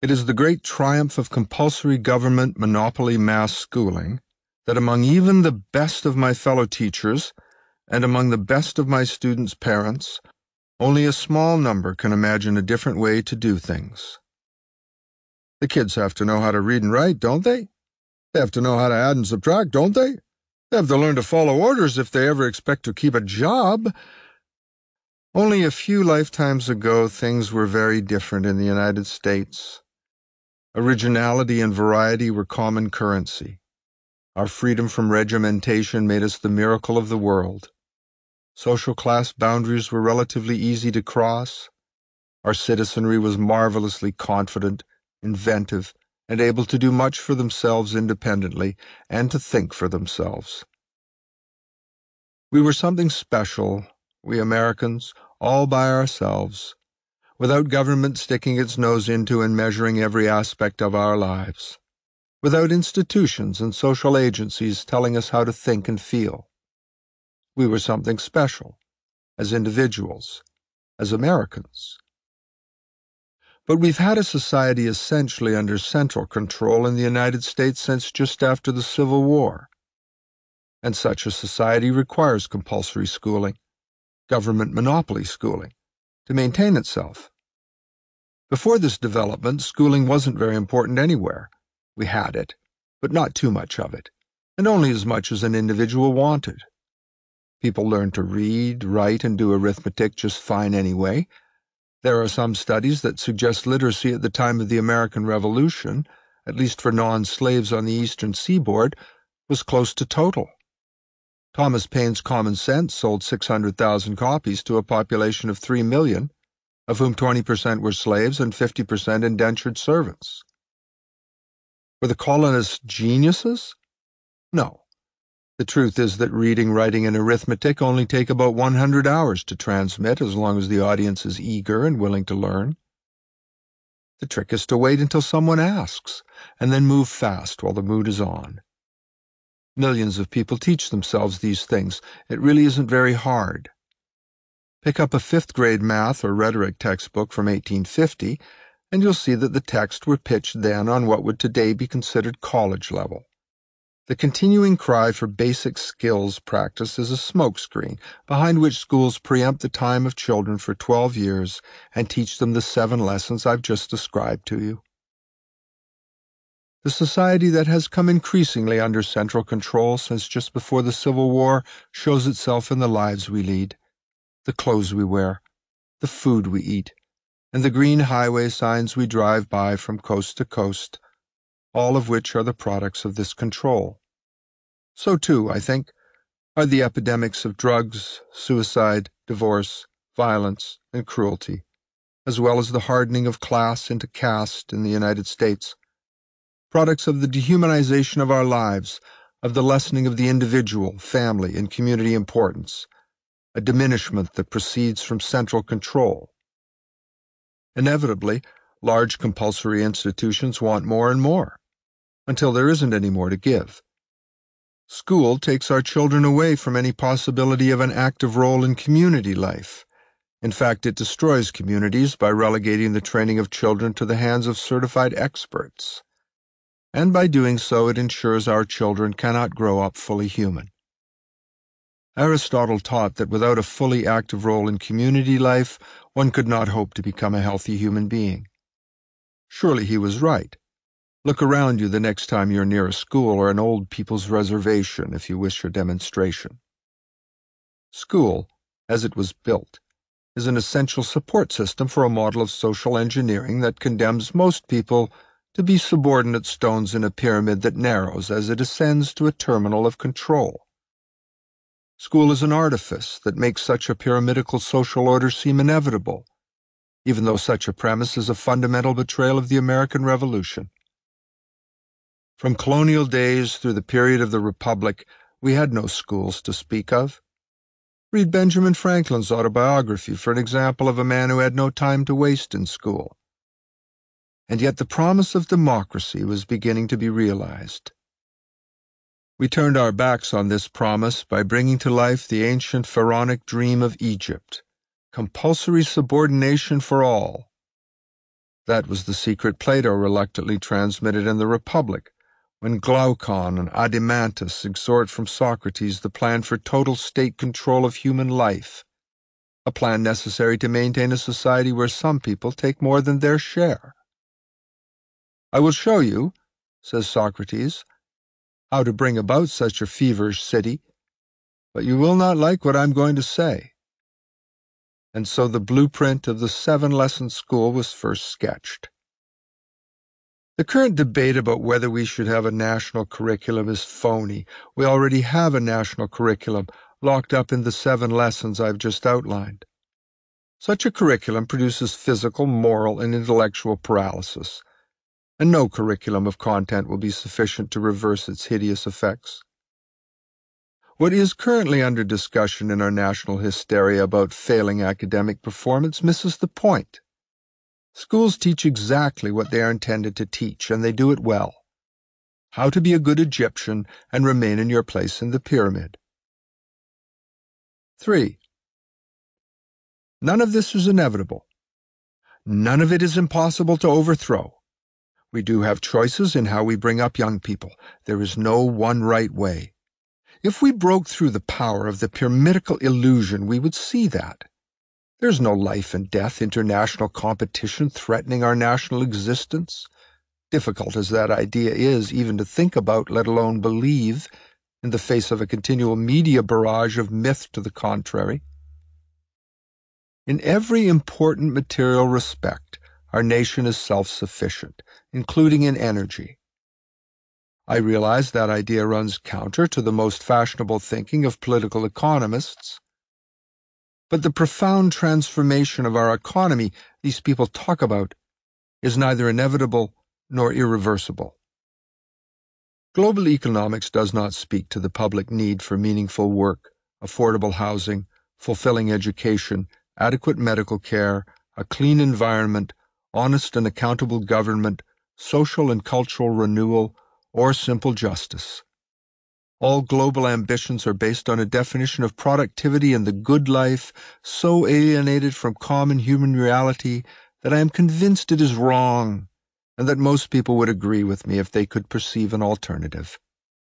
It is the great triumph of compulsory government monopoly mass schooling that among even the best of my fellow teachers and among the best of my students' parents, only a small number can imagine a different way to do things. The kids have to know how to read and write, don't they? They have to know how to add and subtract, don't they? They have to learn to follow orders if they ever expect to keep a job. Only a few lifetimes ago, things were very different in the United States. Originality and variety were common currency. Our freedom from regimentation made us the miracle of the world. Social class boundaries were relatively easy to cross. Our citizenry was marvelously confident, inventive, and able to do much for themselves independently and to think for themselves. We were something special, we Americans, all by ourselves, without government sticking its nose into and measuring every aspect of our lives, without institutions and social agencies telling us how to think and feel. We were something special, as individuals, as Americans. But we've had a society essentially under central control in the United States since just after the Civil War. And such a society requires compulsory schooling, government monopoly schooling, to maintain itself. Before this development, schooling wasn't very important anywhere. We had it, but not too much of it, and only as much as an individual wanted. People learned to read, write, and do arithmetic just fine anyway. There are some studies that suggest literacy at the time of the American Revolution, at least for non-slaves on the Eastern Seaboard, was close to total. Thomas Paine's Common Sense sold 600,000 copies to a population of 3 million, of whom 20% were slaves and 50% indentured servants. Were the colonists geniuses? No. The truth is that reading, writing, and arithmetic only take about 100 hours to transmit as long as the audience is eager and willing to learn. The trick is to wait until someone asks, and then move fast while the mood is on. Millions of people teach themselves these things. It really isn't very hard. Pick up a 5th grade math or rhetoric textbook from 1850, and you'll see that the texts were pitched then on what would today be considered college level. The continuing cry for basic skills practice is a smokescreen behind which schools preempt the time of children for 12 years and teach them the 7 lessons I've just described to you. The society that has come increasingly under central control since just before the Civil War shows itself in the lives we lead, the clothes we wear, the food we eat, and the green highway signs we drive by from coast to coast, all of which are the products of this control. So, too, I think, are the epidemics of drugs, suicide, divorce, violence, and cruelty, as well as the hardening of class into caste in the United States, products of the dehumanization of our lives, of the lessening of the individual, family, and community importance, a diminishment that proceeds from central control. Inevitably, large compulsory institutions want more and more, until there isn't any more to give. School takes our children away from any possibility of an active role in community life. In fact, it destroys communities by relegating the training of children to the hands of certified experts. And by doing so, it ensures our children cannot grow up fully human. Aristotle taught that without a fully active role in community life, one could not hope to become a healthy human being. Surely he was right. Look around you the next time you're near a school or an old people's reservation if you wish for demonstration. School, as it was built, is an essential support system for a model of social engineering that condemns most people to be subordinate stones in a pyramid that narrows as it ascends to a terminal of control. School is an artifice that makes such a pyramidical social order seem inevitable, even though such a premise is a fundamental betrayal of the American Revolution. From colonial days through the period of the Republic, we had no schools to speak of. Read Benjamin Franklin's autobiography for an example of a man who had no time to waste in school. And yet the promise of democracy was beginning to be realized. We turned our backs on this promise by bringing to life the ancient pharaonic dream of Egypt, compulsory subordination for all. That was the secret Plato reluctantly transmitted in the Republic, when Glaucon and Adimantus exhort from Socrates the plan for total state control of human life, a plan necessary to maintain a society where some people take more than their share. "I will show you," says Socrates, "how to bring about such a feverish city, but you will not like what I am going to say." And so the blueprint of the 7-lesson school was first sketched. The current debate about whether we should have a national curriculum is phony. We already have a national curriculum locked up in the 7 lessons I've just outlined. Such a curriculum produces physical, moral, and intellectual paralysis, and no curriculum of content will be sufficient to reverse its hideous effects. What is currently under discussion in our national hysteria about failing academic performance misses the point. Schools teach exactly what they are intended to teach, and they do it well. How to be a good Egyptian and remain in your place in the pyramid. 3. None of this is inevitable. None of it is impossible to overthrow. We do have choices in how we bring up young people. There is no one right way. If we broke through the power of the pyramidical illusion, we would see that. There's no life and death international competition threatening our national existence, difficult as that idea is even to think about, let alone believe, in the face of a continual media barrage of myth to the contrary. In every important material respect, our nation is self-sufficient, including in energy. I realize that idea runs counter to the most fashionable thinking of political economists, but the profound transformation of our economy these people talk about is neither inevitable nor irreversible. Global economics does not speak to the public need for meaningful work, affordable housing, fulfilling education, adequate medical care, a clean environment, honest and accountable government, social and cultural renewal, or simple justice. All global ambitions are based on a definition of productivity and the good life so alienated from common human reality that I am convinced it is wrong, and that most people would agree with me if they could perceive an alternative.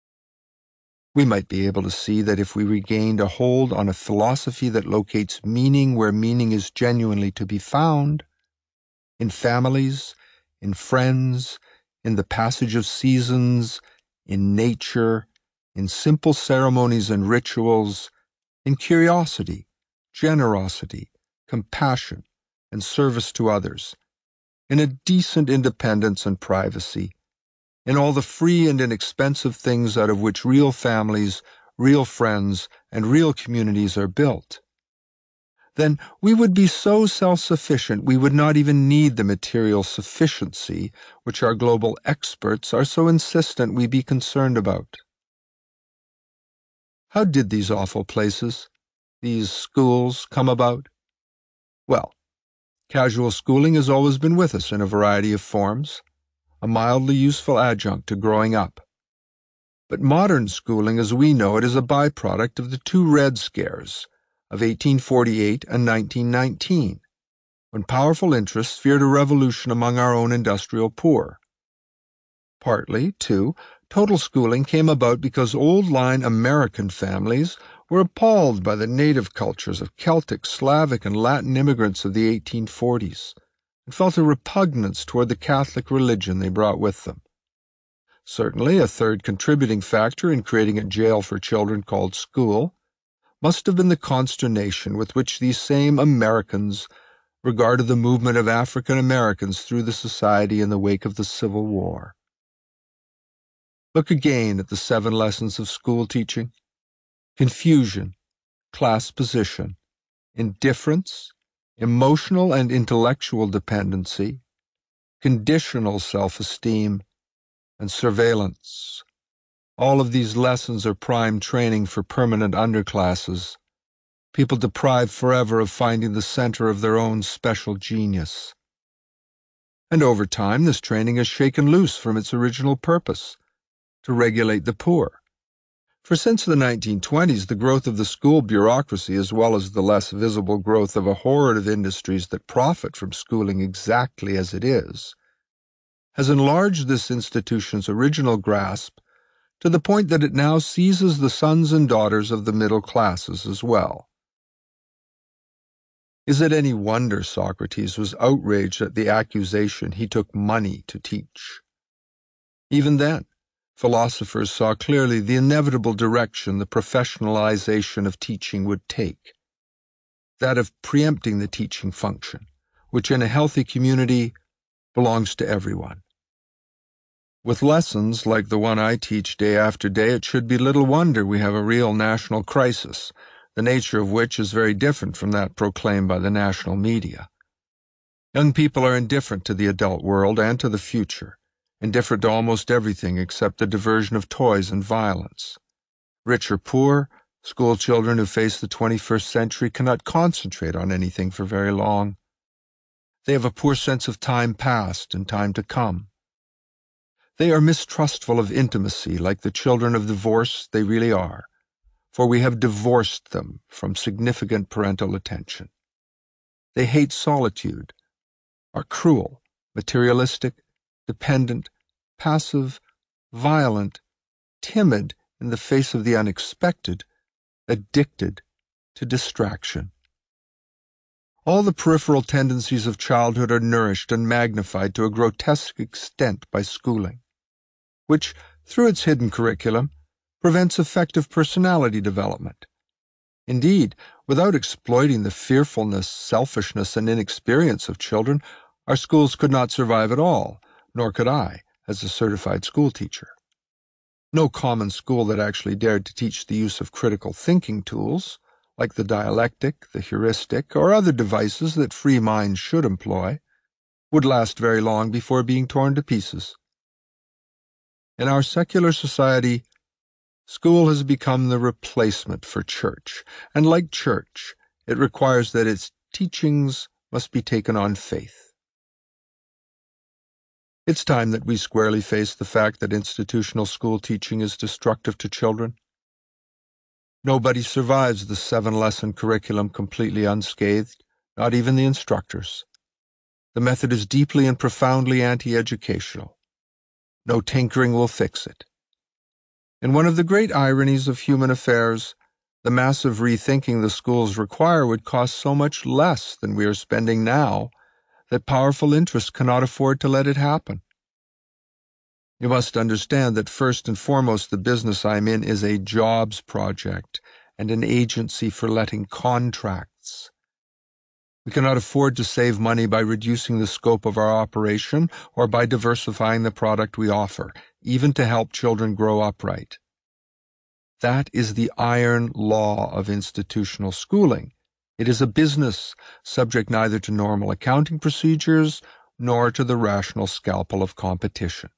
We might be able to see that if we regained a hold on a philosophy that locates meaning where meaning is genuinely to be found, in families, in friends, in the passage of seasons, in nature, in simple ceremonies and rituals, in curiosity, generosity, compassion, and service to others, in a decent independence and privacy, in all the free and inexpensive things out of which real families, real friends, and real communities are built, then we would be so self-sufficient we would not even need the material sufficiency which our global experts are so insistent we be concerned about. How did these awful places, these schools, come about? Well, casual schooling has always been with us in a variety of forms, a mildly useful adjunct to growing up. But modern schooling as we know it is a byproduct of the 2 Red Scares of 1848 and 1919, when powerful interests feared a revolution among our own industrial poor. Partly, too, total schooling came about because old-line American families were appalled by the native cultures of Celtic, Slavic, and Latin immigrants of the 1840s, and felt a repugnance toward the Catholic religion they brought with them. Certainly, a third contributing factor in creating a jail for children called school must have been the consternation with which these same Americans regarded the movement of African Americans through the society in the wake of the Civil War. Look again at the 7 lessons of school teaching: confusion, class position, indifference, emotional and intellectual dependency, conditional self-esteem, and surveillance. All of these lessons are prime training for permanent underclasses, people deprived forever of finding the center of their own special genius. And over time, this training is shaken loose from its original purpose, to regulate the poor. For since the 1920s, the growth of the school bureaucracy, as well as the less visible growth of a horde of industries that profit from schooling exactly as it is, has enlarged this institution's original grasp to the point that it now seizes the sons and daughters of the middle classes as well. Is it any wonder Socrates was outraged at the accusation he took money to teach? Even then, philosophers saw clearly the inevitable direction the professionalization of teaching would take, that of preempting the teaching function, which in a healthy community belongs to everyone. With lessons like the one I teach day after day, it should be little wonder we have a real national crisis, the nature of which is very different from that proclaimed by the national media. Young people are indifferent to the adult world and to the future, indifferent to almost everything except the diversion of toys and violence. Rich or poor, school children who face the 21st century cannot concentrate on anything for very long. They have a poor sense of time past and time to come. They are mistrustful of intimacy like the children of divorce they really are, for we have divorced them from significant parental attention. They hate solitude, are cruel, materialistic, dependent, passive, violent, timid in the face of the unexpected, addicted to distraction. All the peripheral tendencies of childhood are nourished and magnified to a grotesque extent by schooling, which, through its hidden curriculum, prevents effective personality development. Indeed, without exploiting the fearfulness, selfishness, and inexperience of children, our schools could not survive at all, nor could I, as a certified school teacher. No common school that actually dared to teach the use of critical thinking tools, like the dialectic, the heuristic, or other devices that free minds should employ, would last very long before being torn to pieces. In our secular society, school has become the replacement for church, and like church, it requires that its teachings must be taken on faith. It's time that we squarely face the fact that institutional school teaching is destructive to children. Nobody survives the 7-lesson curriculum completely unscathed, not even the instructors. The method is deeply and profoundly anti-educational. No tinkering will fix it. In one of the great ironies of human affairs, the massive rethinking the schools require would cost so much less than we are spending now that powerful interests cannot afford to let it happen. You must understand that first and foremost the business I'm in is a jobs project and an agency for letting contracts. We cannot afford to save money by reducing the scope of our operation or by diversifying the product we offer, even to help children grow up right. That is the iron law of institutional schooling. It is a business, subject neither to normal accounting procedures nor to the rational scalpel of competition.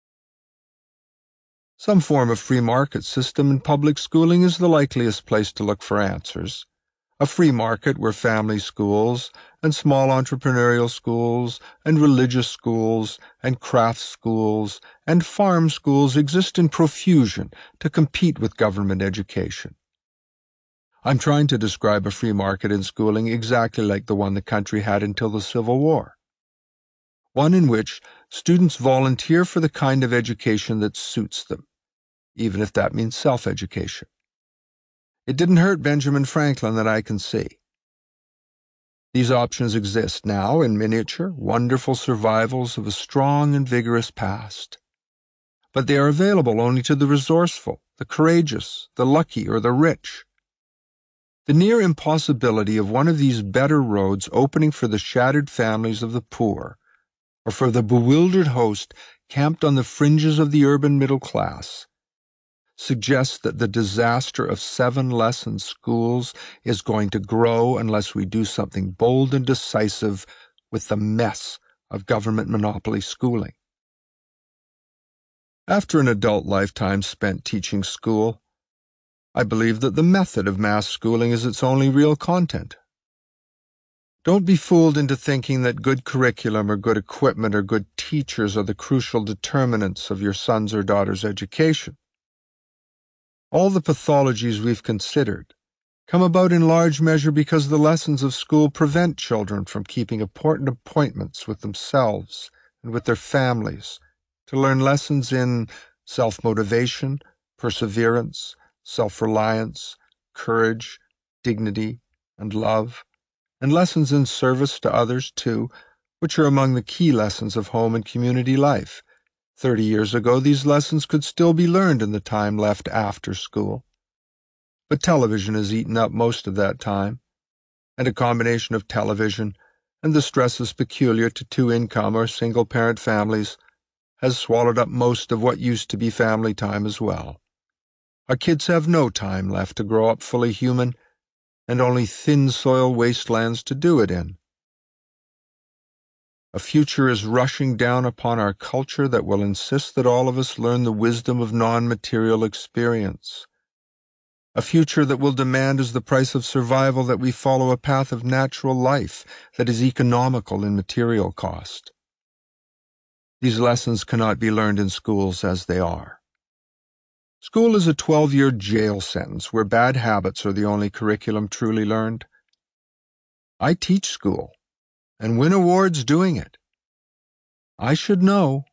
Some form of free market system in public schooling is the likeliest place to look for answers. A free market where family schools and small entrepreneurial schools and religious schools and craft schools and farm schools exist in profusion to compete with government education. I'm trying to describe a free market in schooling exactly like the one the country had until the Civil War. One in which students volunteer for the kind of education that suits them, even if that means self-education. It didn't hurt Benjamin Franklin that I can see. These options exist now in miniature, wonderful survivals of a strong and vigorous past. But they are available only to the resourceful, the courageous, the lucky, or the rich. The near impossibility of one of these better roads opening for the shattered families of the poor, or for the bewildered host camped on the fringes of the urban middle class, suggests that the disaster of 7-lesson schools is going to grow unless we do something bold and decisive with the mess of government monopoly schooling. After an adult lifetime spent teaching school, I believe that the method of mass schooling is its only real content. Don't be fooled into thinking that good curriculum or good equipment or good teachers are the crucial determinants of your son's or daughter's education. All the pathologies we've considered come about in large measure because the lessons of school prevent children from keeping important appointments with themselves and with their families, to learn lessons in self-motivation, perseverance, self-reliance, courage, dignity, and love, and lessons in service to others, too, which are among the key lessons of home and community life. 30 years ago, these lessons could still be learned in the time left after school. But television has eaten up most of that time, and a combination of television and the stresses peculiar to two-income or single-parent families has swallowed up most of what used to be family time as well. Our kids have no time left to grow up fully human, and only thin-soil wastelands to do it in. A future is rushing down upon our culture that will insist that all of us learn the wisdom of non-material experience. A future that will demand as the price of survival that we follow a path of natural life that is economical in material cost. These lessons cannot be learned in schools as they are. School is a 12-year jail sentence where bad habits are the only curriculum truly learned. I teach school and win awards doing it. I should know,